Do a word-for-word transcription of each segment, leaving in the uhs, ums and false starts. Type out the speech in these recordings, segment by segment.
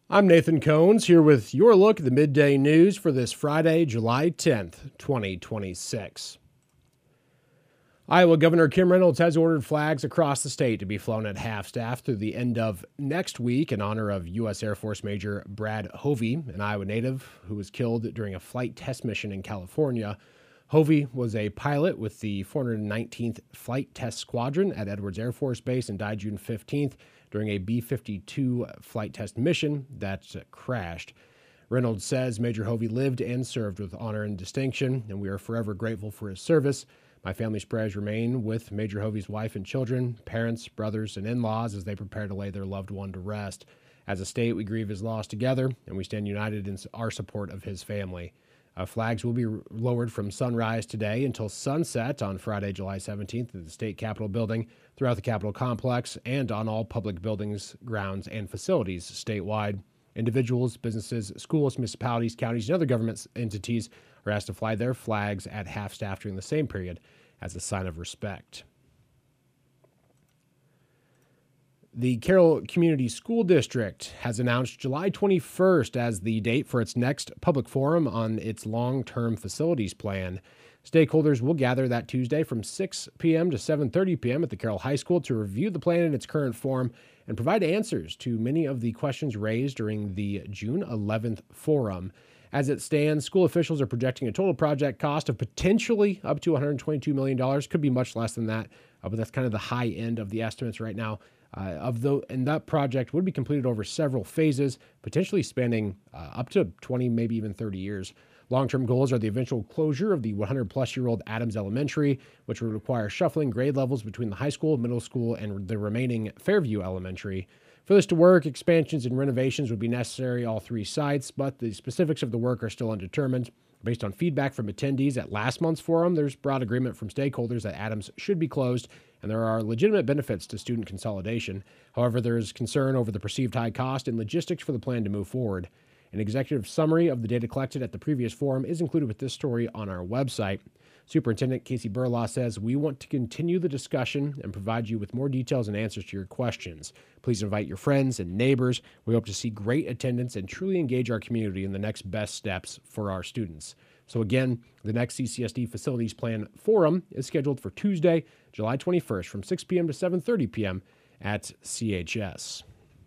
I'm Nathan Cones here with your look at the midday news for this Friday, July tenth, twenty twenty-six. Iowa Governor Kim Reynolds has ordered flags across the state to be flown at half-staff through the end of next week in honor of U S Air Force Major Brad Hovey, an Iowa native who was killed during a flight test mission in California. Hovey was a pilot with the four hundred nineteenth Flight Test Squadron at Edwards Air Force Base and died June fifteenth during a B fifty-two flight test mission that crashed. Reynolds says Major Hovey lived and served with honor and distinction, and we are forever grateful for his service. My family's prayers remain with Major Hovey's wife and children, parents, brothers, and in-laws as they prepare to lay their loved one to rest. As a state, we grieve his loss together, and we stand united in our support of his family. Uh, flags will be lowered from sunrise today until sunset on Friday, July seventeenth at the State Capitol building, throughout the Capitol complex, and on all public buildings, grounds, and facilities statewide. Individuals, businesses, schools, municipalities, counties, and other government entities are asked to fly their flags at half-staff during the same period as a sign of respect. The Carroll Community School District has announced July twenty-first as the date for its next public forum on its long-term facilities plan. Stakeholders will gather that Tuesday from six p.m. to seven thirty p.m. at the Carroll High School to review the plan in its current form and provide answers to many of the questions raised during the June eleventh forum. As it stands, school officials are projecting a total project cost of potentially up to one hundred twenty-two million dollars. Could be much less than that, uh, but that's kind of the high end of the estimates right now. Uh, of the, and that project would be completed over several phases, potentially spanning uh, up to twenty, maybe even thirty years. Long-term goals are the eventual closure of the one hundred plus year old Adams Elementary, which would require shuffling grade levels between the high school, middle school, and the remaining Fairview Elementary. For this to work, expansions and renovations would be necessary at all three sites, but the specifics of the work are still undetermined. Based on feedback from attendees at last month's forum, there's broad agreement from stakeholders that Adams should be closed, and there are legitimate benefits to student consolidation. However, there is concern over the perceived high cost and logistics for the plan to move forward. An executive summary of the data collected at the previous forum is included with this story on our website. Superintendent Casey Burlaw says, "We want to continue the discussion and provide you with more details and answers to your questions. Please invite your friends and neighbors. We hope to see great attendance and truly engage our community in the next best steps for our students." So again, the next C C S D Facilities Plan Forum is scheduled for Tuesday, July twenty-first from six p.m. to seven thirty p.m. at C H S.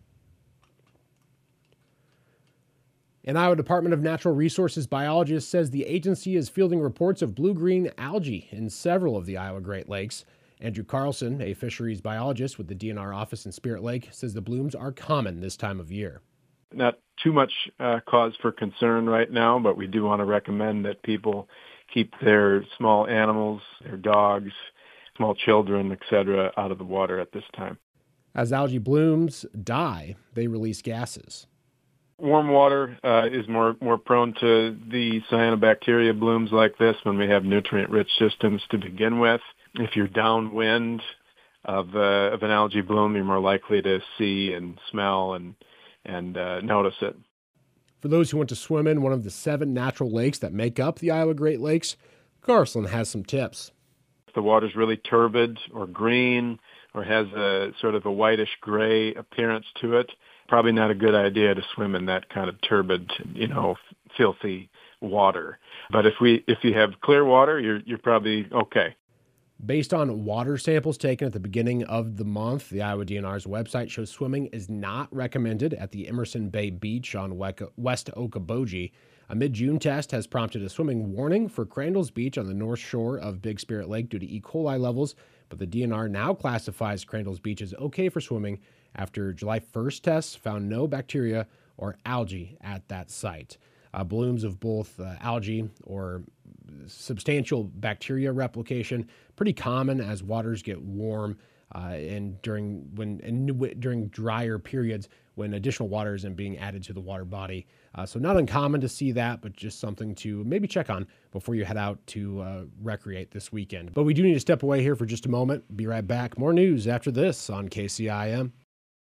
An Iowa Department of Natural Resources biologist says the agency is fielding reports of blue-green algae in several of the Iowa Great Lakes. Andrew Carlson, a fisheries biologist with the D N R office in Spirit Lake, says the blooms are common this time of year. Not too much uh, cause for concern right now, but we do want to recommend that people keep their small animals, their dogs, small children, et cetera, out of the water at this time. As algae blooms die, they release gases. Warm water uh, is more, more prone to the cyanobacteria blooms like this when we have nutrient-rich systems to begin with. If you're downwind of, uh, of an algae bloom, you're more likely to see and smell and, and uh, notice it. For those who want to swim in one of the seven natural lakes that make up the Iowa Great Lakes, Carlson has some tips. If the water's really turbid or green or has a sort of a whitish-gray appearance to it, probably not a good idea to swim in that kind of turbid, you know, filthy water. But if we if you have clear water, you're you're probably okay. Based on water samples taken at the beginning of the month, the Iowa D N R's website shows swimming is not recommended at the Emerson Bay Beach on West Okoboji. A mid-June test has prompted a swimming warning for Crandall's Beach on the north shore of Big Spirit Lake due to E. coli levels, but the D N R now classifies Crandall's Beach as okay for swimming after July first tests found no bacteria or algae at that site. Uh, blooms of both uh, algae or substantial bacteria replication, pretty common as waters get warm uh, and during when and during drier periods when additional water isn't being added to the water body. Uh, so not uncommon to see that, but just something to maybe check on before you head out to uh, recreate this weekend. But we do need to step away here for just a moment. Be right back. More news after this on K C I M.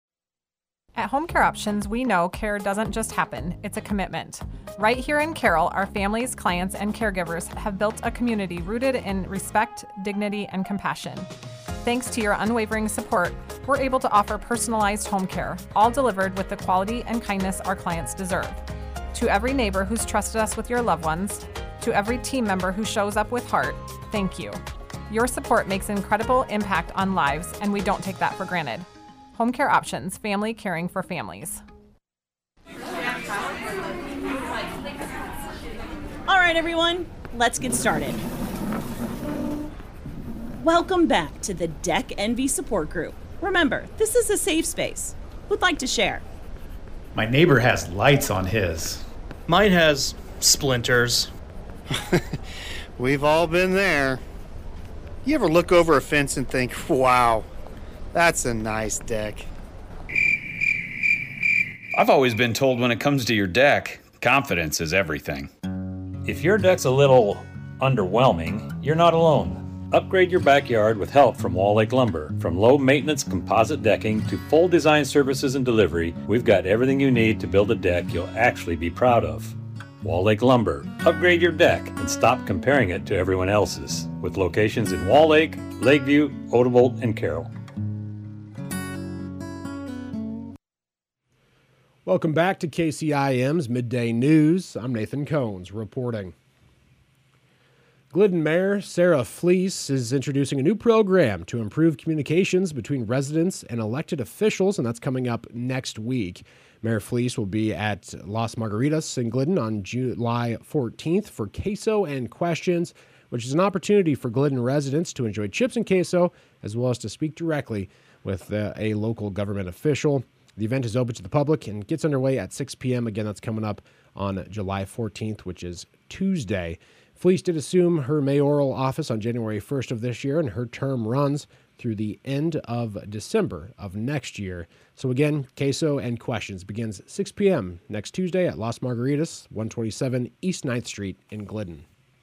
At Home Care Options, we know care doesn't just happen, it's a commitment. Right here in Carroll, our families, clients, and caregivers have built a community rooted in respect, dignity, and compassion. Thanks to your unwavering support, we're able to offer personalized home care, all delivered with the quality and kindness our clients deserve. To every neighbor who's trusted us with your loved ones, to every team member who shows up with heart, thank you. Your support makes an incredible impact on lives, and we don't take that for granted. Home Care Options, family caring for families. All right, everyone, let's get started. Welcome back to the Deck Envy Support Group. Remember, this is a safe space. Who'd like to share? My neighbor has lights on his. Mine has splinters. We've all been there. You ever look over a fence and think, wow, that's a nice deck? I've always been told when it comes to your deck, confidence is everything. If your deck's a little underwhelming, you're not alone. Upgrade your backyard with help from Wall Lake Lumber. From low-maintenance composite decking to full design services and delivery, we've got everything you need to build a deck you'll actually be proud of. Wall Lake Lumber. Upgrade your deck and stop comparing it to everyone else's. With locations in Wall Lake, Lakeview, Odebolt, and Carroll. Welcome back to K C I M's Midday News. I'm Nathan Cones reporting. Glidden Mayor Sarah Fleece is introducing a new program to improve communications between residents and elected officials, and that's coming up next week. Mayor Fleece will be at Las Margaritas in Glidden on July fourteenth for Queso and Questions, which is an opportunity for Glidden residents to enjoy chips and queso, as well as to speak directly with uh, a local government official. The event is open to the public and gets underway at six p.m. Again, that's coming up on July fourteenth, which is Tuesday. Fleece did assume her mayoral office on January first of this year, and her term runs through the end of December of next year. So again, Queso and Questions begins six p.m. next Tuesday at Las Margaritas, one twenty-seven East ninth Street in Glidden.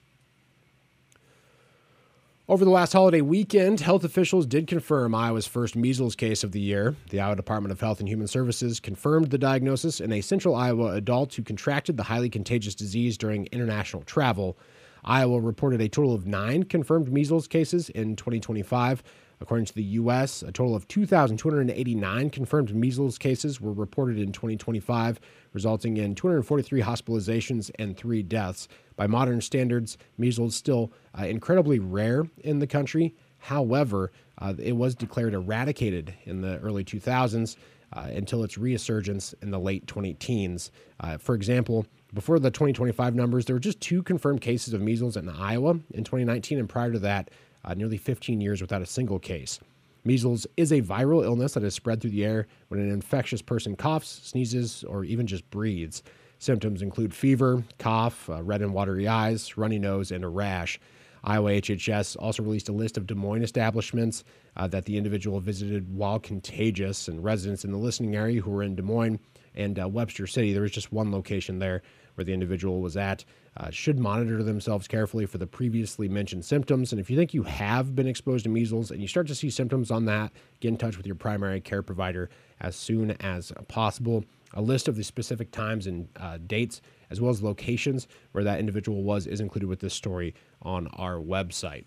Over the last holiday weekend, health officials did confirm Iowa's first measles case of the year. The Iowa Department of Health and Human Services confirmed the diagnosis in a central Iowa adult who contracted the highly contagious disease during international travel. Iowa reported a total of nine confirmed measles cases in twenty twenty-five. According to the U S, a total of two thousand two hundred eighty-nine confirmed measles cases were reported in twenty twenty-five, resulting in two hundred forty-three hospitalizations and three deaths. By modern standards, measles is still uh, incredibly rare in the country. However, uh, it was declared eradicated in the early two thousands uh, until its resurgence in the late twenty teens. Uh, for example, before the twenty twenty-five numbers, there were just two confirmed cases of measles in Iowa in twenty nineteen, and prior to that, uh, nearly fifteen years without a single case. Measles is a viral illness that is spread through the air when an infectious person coughs, sneezes, or even just breathes. Symptoms include fever, cough, uh, red and watery eyes, runny nose, and a rash. Iowa H H S also released a list of Des Moines establishments uh, that the individual visited while contagious, and residents in the listening area who were in Des Moines and uh, Webster City, there was just one location there where the individual was at, uh, should monitor themselves carefully for the previously mentioned symptoms. And if you think you have been exposed to measles and you start to see symptoms on that, get in touch with your primary care provider as soon as possible. A list of the specific times and uh, dates, as well as locations where that individual was, is included with this story on our website.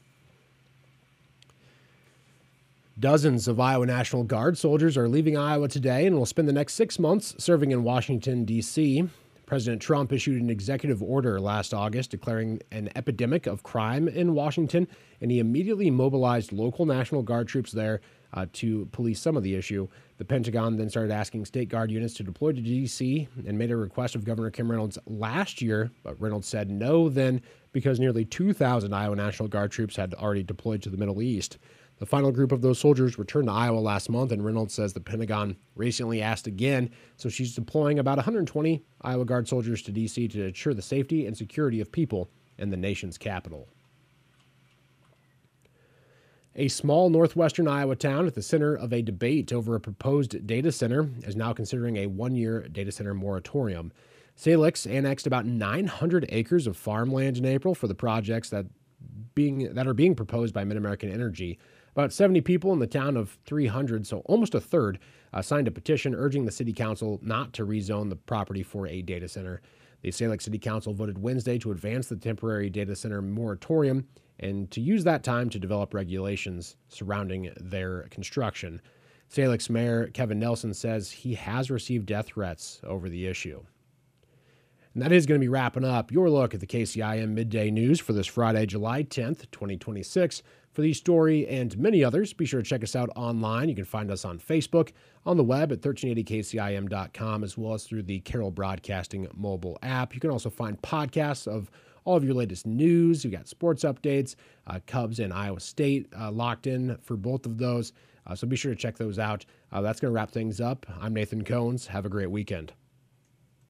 Dozens of Iowa National Guard soldiers are leaving Iowa today and will spend the next six months serving in Washington, D C President Trump issued an executive order last August declaring an epidemic of crime in Washington, and he immediately mobilized local National Guard troops there uh, to police some of the issue. The Pentagon then started asking state Guard units to deploy to D C and made a request of Governor Kim Reynolds last year, but Reynolds said no then because nearly two thousand Iowa National Guard troops had already deployed to the Middle East. The final group of those soldiers returned to Iowa last month, and Reynolds says the Pentagon recently asked again, so she's deploying about one hundred twenty Iowa Guard soldiers to D C to ensure the safety and security of people in the nation's capital. A small northwestern Iowa town at the center of a debate over a proposed data center is now considering a one-year data center moratorium. Salix annexed about nine hundred acres of farmland in April for the projects that being that are being proposed by MidAmerican Energy. About seventy people in the town of three hundred, so almost a third, uh, signed a petition urging the city council not to rezone the property for a data center. The Salix City Council voted Wednesday to advance the temporary data center moratorium and to use that time to develop regulations surrounding their construction. Salix Mayor Kevin Nelson says he has received death threats over the issue. And that is going to be wrapping up your look at the K C I M Midday News for this Friday, July tenth, twenty twenty-six. For these story and many others, be sure to check us out online. You can find us on Facebook, on the web at thirteen eighty K C I M dot com, as well as through the Carroll Broadcasting mobile app. You can also find podcasts of all of your latest news. We've got sports updates, uh, Cubs and Iowa State uh, locked in for both of those. Uh, so be sure to check those out. Uh, that's going to wrap things up. I'm Nathan Cones. Have a great weekend.